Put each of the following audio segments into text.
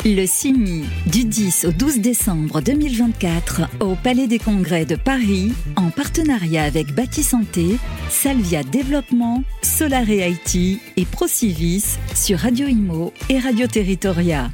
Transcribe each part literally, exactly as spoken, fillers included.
Le CIMI, du dix au douze décembre deux mille vingt-quatre, au Palais des Congrès de Paris, en partenariat avec Bâti Santé, Salvia Développement, Solare I T et Procivis sur Radio Imo et Radio Territoria.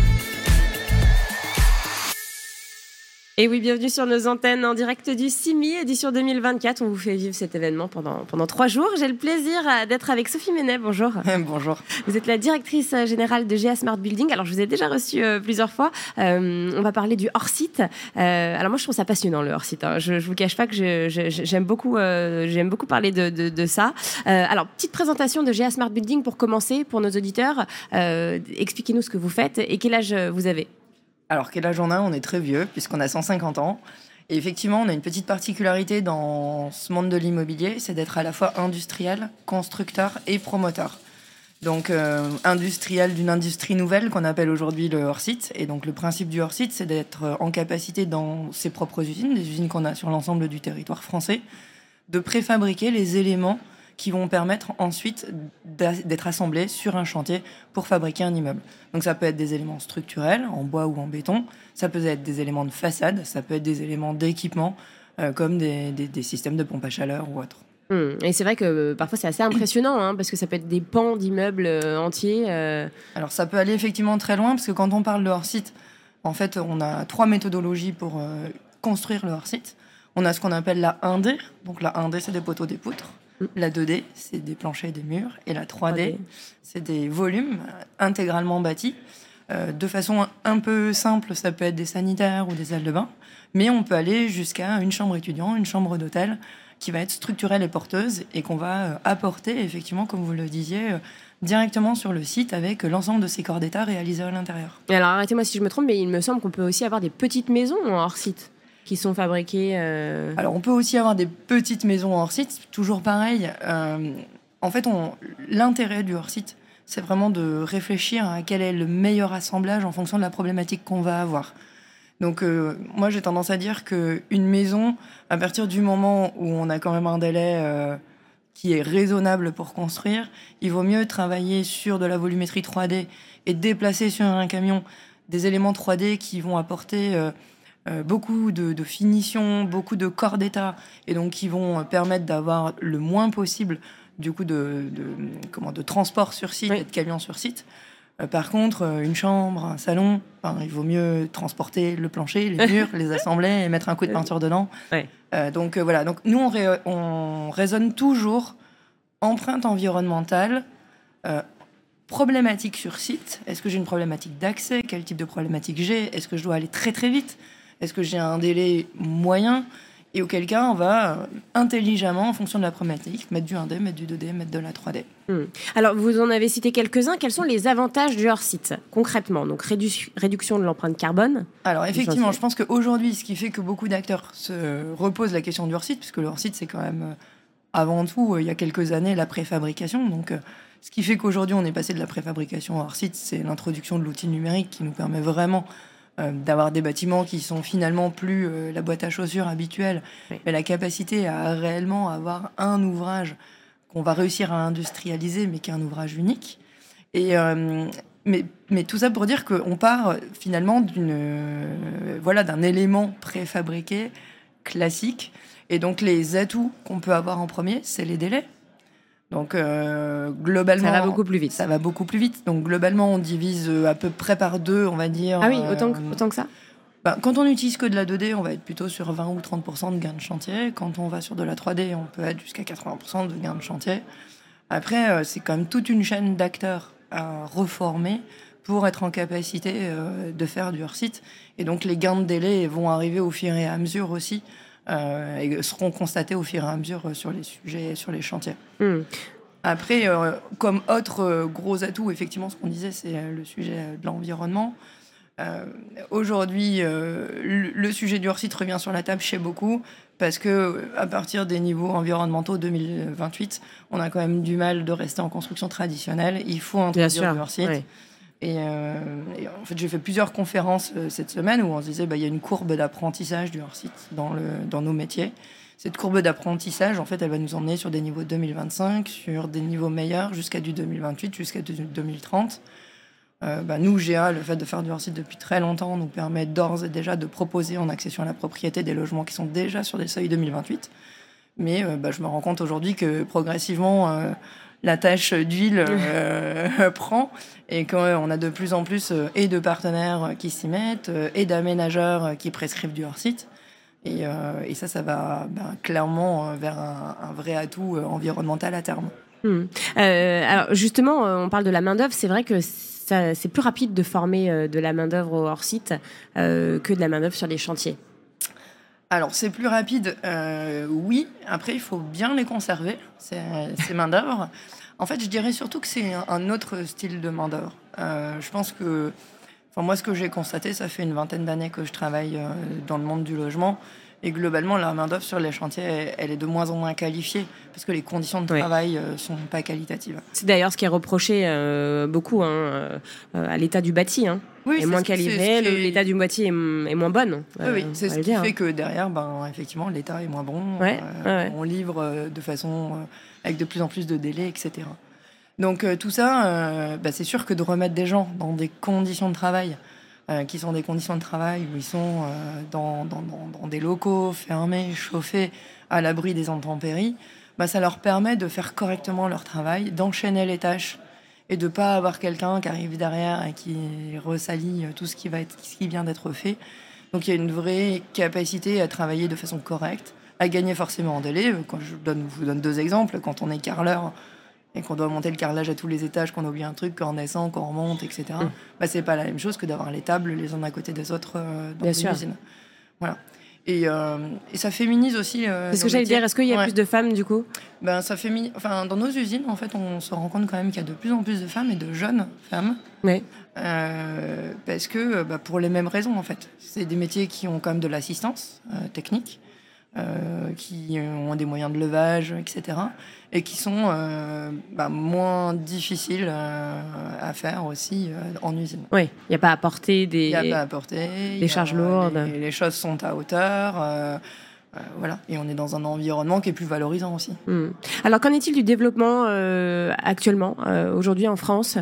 Et oui, bienvenue sur nos antennes en direct du CIMI, édition deux mille vingt-quatre. On vous fait vivre cet événement pendant, pendant trois jours. J'ai le plaisir d'être avec Sophie Menet. Bonjour. Bonjour. Vous êtes la directrice générale de G A Smart Building. Alors, je vous ai déjà reçu euh, plusieurs fois. Euh, on va parler du hors-site. Euh, alors, moi, je trouve ça passionnant, le hors-site. Hein. Je ne vous cache pas que je, je, j'aime, beaucoup, euh, j'aime beaucoup parler de, de, de ça. Euh, alors, petite présentation de G A Smart Building pour commencer, pour nos auditeurs. Euh, expliquez-nous ce que vous faites et quel âge vous avez. Alors, quel âge on a ? On est très vieux, puisqu'on a cent cinquante ans. Et effectivement, on a une petite particularité dans ce monde de l'immobilier, c'est d'être à la fois industriel, constructeur et promoteur. Donc, euh, industriel d'une industrie nouvelle qu'on appelle aujourd'hui le hors-site. Et donc, le principe du hors-site, c'est d'être en capacité dans ses propres usines, des usines qu'on a sur l'ensemble du territoire français, de préfabriquer les éléments qui vont permettre ensuite d'être assemblés sur un chantier pour fabriquer un immeuble. Donc ça peut être des éléments structurels, en bois ou en béton, ça peut être des éléments de façade, ça peut être des éléments d'équipement, euh, comme des, des, des systèmes de pompe à chaleur ou autres. Mmh. Et c'est vrai que euh, parfois c'est assez impressionnant, hein, parce que ça peut être des pans d'immeubles euh, entiers. Euh... Alors ça peut aller effectivement très loin, parce que quand on parle de hors-site, en fait on a trois méthodologies pour euh, construire le hors-site. On a ce qu'on appelle la un D, donc la un D c'est des poteaux, des poutres. La deux D, c'est des planchers et des murs. Et la trois D, c'est des volumes intégralement bâtis. Euh, de façon un peu simple, ça peut être des sanitaires ou des salles de bain. Mais on peut aller jusqu'à une chambre étudiant, une chambre d'hôtel, qui va être structurelle et porteuse et qu'on va apporter, effectivement, comme vous le disiez, directement sur le site avec l'ensemble de ces corps d'état réalisés à l'intérieur. Et alors, arrêtez-moi si je me trompe, mais il me semble qu'on peut aussi avoir des petites maisons hors site qui sont fabriquées... Euh... Alors, on peut aussi avoir des petites maisons hors-site, toujours pareil. Euh, en fait, on, l'intérêt du hors-site, c'est vraiment de réfléchir à quel est le meilleur assemblage en fonction de la problématique qu'on va avoir. Donc, euh, moi, j'ai tendance à dire qu'une maison, à partir du moment où on a quand même un délai euh, qui est raisonnable pour construire, il vaut mieux travailler sur de la volumétrie trois D et déplacer sur un camion des éléments trois D qui vont apporter... Euh, Euh, beaucoup de, de finition, beaucoup de corps d'état, et donc qui vont permettre d'avoir le moins possible du coup de, de, comment, de transport sur site, oui. Et de camions sur site. Euh, par contre, une chambre, un salon, enfin, il vaut mieux transporter le plancher, les murs, les assembler et mettre un coup de peinture dedans. Oui. Euh, donc euh, voilà, donc, nous on, ré- on raisonne toujours empreinte environnementale, euh, problématique sur site. Est-ce que j'ai une problématique d'accès ? Quel type de problématique j'ai ? Est-ce que je dois aller très très vite ? Est-ce que j'ai un délai moyen ? Et auquel cas, on va intelligemment, en fonction de la problématique, mettre du un D, mettre du deux D, mettre de la trois D. Mmh. Alors, vous en avez cité quelques-uns. Quels sont les avantages du hors-site, concrètement ? Donc, rédu- réduction de l'empreinte carbone. Alors, effectivement, je pense qu'aujourd'hui, ce qui fait que beaucoup d'acteurs se reposent la question du hors-site, puisque le hors-site, c'est quand même, avant tout, il y a quelques années, la préfabrication. Donc, ce qui fait qu'aujourd'hui, on est passé de la préfabrication au hors-site, c'est l'introduction de l'outil numérique qui nous permet vraiment euh, d'avoir des bâtiments qui sont finalement plus euh, la boîte à chaussures habituelle, oui. Mais la capacité à réellement avoir un ouvrage qu'on va réussir à industrialiser, mais qui est un ouvrage unique. Et, euh, mais, mais tout ça pour dire qu'on part finalement d'une, euh, voilà, d'un élément préfabriqué, classique. Et donc, les atouts qu'on peut avoir en premier, c'est les délais. Donc, euh, globalement... Ça va beaucoup plus vite. Ça va beaucoup plus vite. Donc, globalement, on divise à peu près par deux, on va dire... Ah oui, autant que, autant que ça ben, quand on n'utilise que de la deux D, on va être plutôt sur vingt ou trente pour cent de gains de chantier. Quand on va sur de la trois D, on peut être jusqu'à quatre-vingts pour cent de gains de chantier. Après, euh, c'est quand même toute une chaîne d'acteurs à reformer pour être en capacité euh, de faire du hors-site. Et donc, les gains de délai vont arriver au fur et à mesure aussi. Euh, et seront constatés au fur et à mesure sur les sujets, sur les chantiers. Mmh. Après, euh, comme autre euh, gros atout, effectivement, ce qu'on disait, c'est euh, le sujet de l'environnement. Euh, aujourd'hui, euh, le, le sujet du hors-site revient sur la table chez beaucoup, parce que à partir des niveaux environnementaux deux mille vingt-huit, on a quand même du mal de rester en construction traditionnelle. Il faut introduire du hors-site. Oui. Et, euh, et en fait, j'ai fait plusieurs conférences euh, cette semaine où on se disait bah, y a une courbe d'apprentissage du hors-site dans, le, dans nos métiers. Cette courbe d'apprentissage, en fait, elle va nous emmener sur des niveaux deux mille vingt-cinq, sur des niveaux meilleurs jusqu'à du deux mille vingt-huit, jusqu'à du deux mille trente. Euh, bah, nous, G A, le fait de faire du hors-site depuis très longtemps nous permet d'ores et déjà de proposer en accession à la propriété des logements qui sont déjà sur des seuils deux mille vingt-huit. Mais euh, bah, je me rends compte aujourd'hui que progressivement, euh, la tâche d'huile euh, prend et qu'on a de plus en plus euh, et de partenaires qui s'y mettent euh, et d'aménageurs qui prescrivent du hors-site. Et, euh, et ça, ça va ben, clairement vers un, un vrai atout euh, environnemental à terme. Mmh. Euh, alors justement, on parle de la main-d'œuvre. C'est vrai que ça, c'est plus rapide de former euh, de la main-d'œuvre au hors-site euh, que de la main-d'œuvre sur les chantiers. Alors, c'est plus rapide, euh, oui. Après, il faut bien les conserver, ces, ces main-d'œuvre. En fait, je dirais surtout que c'est un, un autre style de main-d'œuvre. Euh, je pense que, enfin, moi, ce que j'ai constaté, ça fait une vingtaine d'années que je travaille euh, dans le monde du logement. Et globalement, la main-d'œuvre sur les chantiers, elle, elle est de moins en moins qualifiée parce que les conditions de travail ne ouais. euh, sont pas qualitatives. C'est d'ailleurs ce qui est reproché euh, beaucoup hein, euh, à l'état du bâti. Hein. Oui, est moins calibré, est... l'état du bâti est, est moins bonne. Oui, euh, oui. c'est ce qui dire, fait hein. que derrière, ben, effectivement, l'état est moins bon. Ouais, euh, ouais. On livre de façon, euh, avec de plus en plus de délais, et cetera. Donc euh, tout ça, euh, bah, c'est sûr que de remettre des gens dans des conditions de travail euh, qui sont des conditions de travail où ils sont euh, dans, dans, dans, dans des locaux fermés, chauffés, à l'abri des intempéries, bah, ça leur permet de faire correctement leur travail, d'enchaîner les tâches et de pas avoir quelqu'un qui arrive derrière et qui ressalit tout ce qui va être, ce qui vient d'être fait. Donc il y a une vraie capacité à travailler de façon correcte, à gagner forcément en délai. Quand je, donne, je vous donne deux exemples. Quand on est carreleur et qu'on doit monter le carrelage à tous les étages, qu'on oublie un truc, qu'on descend, qu'on remonte, et cetera. Mmh. Bah, c'est pas la même chose que d'avoir les tables les uns à côté des autres euh, dans une usine. Voilà. Et, euh, et ça féminise aussi. Euh, c'est ce que j'allais dire. Est-ce qu'il y a ouais. plus de femmes du coup ? Ben ça féminise. Enfin, dans nos usines, en fait, on se rend compte quand même qu'il y a de plus en plus de femmes et de jeunes femmes. Oui. Euh, parce que, bah, pour les mêmes raisons, en fait, c'est des métiers qui ont quand même de l'assistance euh, technique. Euh, qui ont des moyens de levage, et cetera, et qui sont euh, bah, moins difficiles euh, à faire aussi euh, en usine. Oui, il n'y a pas à porter des, y a pas à porter, des charges lourdes. Les, les choses sont à hauteur, euh, euh, voilà, et on est dans un environnement qui est plus valorisant aussi. Mmh. Alors, qu'en est-il du développement euh, actuellement, euh, aujourd'hui en France,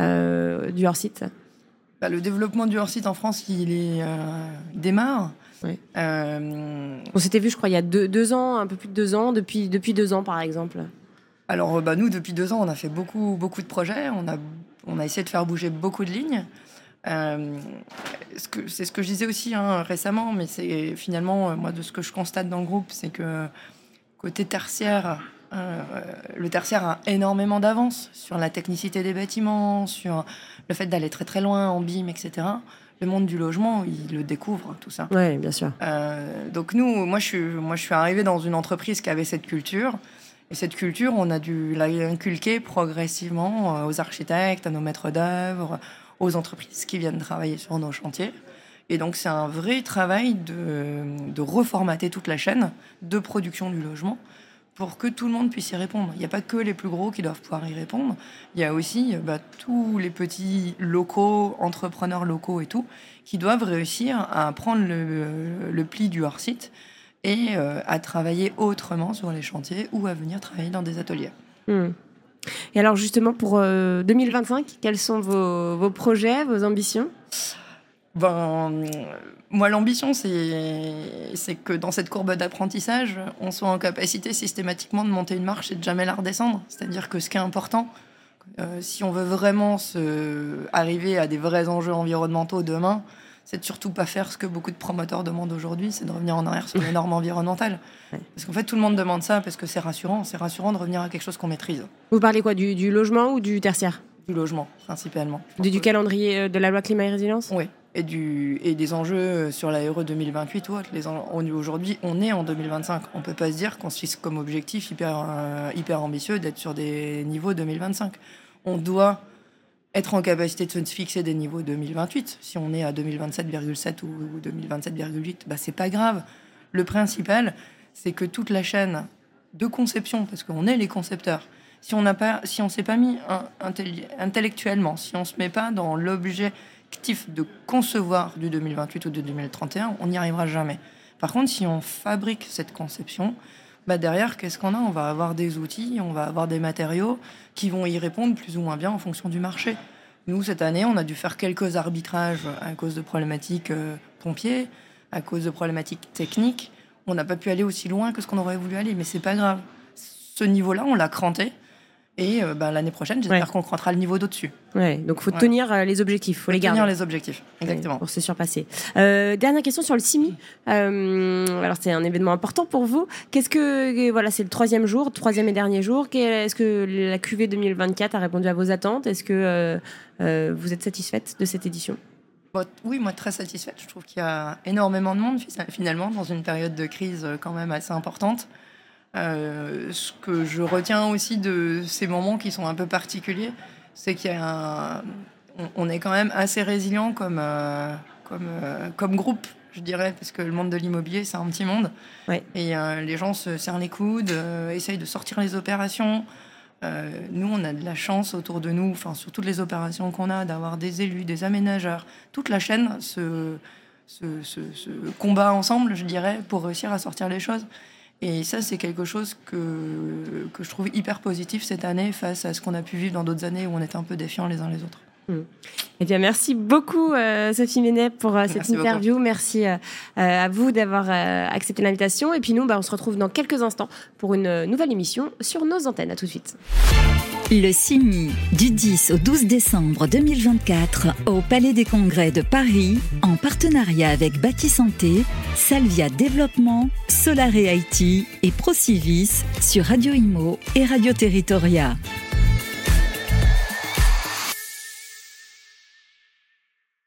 euh, du hors-site ? Bah, le développement du hors-site en France, il, est, euh, il démarre. Oui. Euh... On s'était vu, je crois, il y a deux, deux ans, un peu plus de deux ans, depuis, depuis deux ans, par exemple. Alors, bah, nous, depuis deux ans, on a fait beaucoup, beaucoup de projets. On a, on a essayé de faire bouger beaucoup de lignes. Euh, ce que, c'est ce que je disais aussi hein, récemment, mais c'est finalement, moi, de ce que je constate dans le groupe, c'est que côté tertiaire, euh, le tertiaire a énormément d'avance sur la technicité des bâtiments, sur le fait d'aller très très loin en B I M, et cetera. Le monde du logement, il le découvre, tout ça. Oui, bien sûr. Euh, donc nous, moi je, suis, moi, je suis arrivée dans une entreprise qui avait cette culture. Et cette culture, on a dû l'inculquer progressivement aux architectes, à nos maîtres d'œuvre, aux entreprises qui viennent travailler sur nos chantiers. Et donc c'est un vrai travail de, de reformater toute la chaîne de production du logement pour que tout le monde puisse y répondre. Il n'y a pas que les plus gros qui doivent pouvoir y répondre. Il y a aussi bah, tous les petits locaux, entrepreneurs locaux et tout, qui doivent réussir à prendre le, le pli du hors-site et euh, à travailler autrement sur les chantiers ou à venir travailler dans des ateliers. Mmh. Et alors justement, pour euh, deux mille vingt-cinq, quels sont vos, vos projets, vos ambitions ? Ben, moi, l'ambition, c'est, c'est que dans cette courbe d'apprentissage, on soit en capacité systématiquement de monter une marche et de jamais la redescendre. C'est-à-dire que ce qui est important, euh, si on veut vraiment se... arriver à des vrais enjeux environnementaux demain, c'est de surtout pas faire ce que beaucoup de promoteurs demandent aujourd'hui, c'est de revenir en arrière sur les normes environnementales. Parce qu'en fait, tout le monde demande ça parce que c'est rassurant. C'est rassurant de revenir à quelque chose qu'on maîtrise. Vous parlez quoi, du, du logement ou du tertiaire ? Du logement, principalement. Du, du calendrier de la loi climat et résilience ? Oui. Et, du, et des enjeux sur la R E deux mille vingt-huit ou autre. Les en, on, aujourd'hui, on est en deux mille vingt-cinq. On ne peut pas se dire qu'on se fixe comme objectif hyper, euh, hyper ambitieux d'être sur des niveaux deux mille vingt-cinq. On doit être en capacité de se fixer des niveaux deux mille vingt-huit. Si on est à deux mille vingt-sept virgule sept ou deux mille vingt-sept virgule huit, bah, c'est pas grave. Le principal, c'est que toute la chaîne de conception, parce qu'on est les concepteurs, si on n'a pas, si on s'est pas mis un, intellectuellement, si on se met pas dans l'objet de concevoir du deux mille vingt-huit ou de deux mille trente et un, on n'y arrivera jamais. Par contre, si on fabrique cette conception, bah derrière, qu'est-ce qu'on a ? On va avoir des outils, on va avoir des matériaux qui vont y répondre plus ou moins bien en fonction du marché. Nous, cette année, on a dû faire quelques arbitrages à cause de problématiques euh, pompiers, à cause de problématiques techniques. On n'a pas pu aller aussi loin que ce qu'on aurait voulu aller, mais c'est pas grave. Ce niveau-là, on l'a cranté. Et euh, ben, l'année prochaine, j'espère ouais. qu'on crantera le niveau d'au-dessus. Ouais, donc il faut ouais. tenir euh, les objectifs, il faut, faut les garder. Tenir les objectifs, exactement. Ouais, pour se surpasser. Euh, dernière question sur le C I M I. Euh, alors, c'est un événement important pour vous. Qu'est-ce que, voilà, c'est le troisième jour, troisième et dernier jour. Est-ce que la Q V deux mille vingt-quatre a répondu à vos attentes? Est-ce que euh, euh, vous êtes satisfaite de cette édition? Bon, oui, moi, très satisfaite. Je trouve qu'il y a énormément de monde, finalement, dans une période de crise quand même assez importante. Euh, ce que je retiens aussi de ces moments qui sont un peu particuliers, c'est qu'il y a un... on, on est quand même assez résilient comme, euh, comme, euh, comme groupe, je dirais, parce que le monde de l'immobilier, c'est un petit monde. Ouais. Et euh, les gens se serrent les coudes, euh, essayent de sortir les opérations. Euh, nous, on a de la chance autour de nous, enfin, sur toutes les opérations qu'on a, d'avoir des élus, des aménageurs. Toute la chaîne se, se, se, se combat ensemble, je dirais, pour réussir à sortir les choses. Et ça, c'est quelque chose que, que je trouve hyper positif cette année face à ce qu'on a pu vivre dans d'autres années où on était un peu défiants les uns les autres. Mmh. Eh bien, merci beaucoup, euh, Sophie Menet, pour euh, cette merci interview. Beaucoup. Merci euh, à vous d'avoir euh, accepté l'invitation. Et puis nous, bah, on se retrouve dans quelques instants pour une nouvelle émission sur nos antennes. À tout de suite. Le C I M I, du dix au douze décembre deux mille vingt-quatre, au Palais des Congrès de Paris, en partenariat avec Bâti Santé, Salvia Développement, Solaré I T et Procivis sur Radio Imo et Radio Territoria.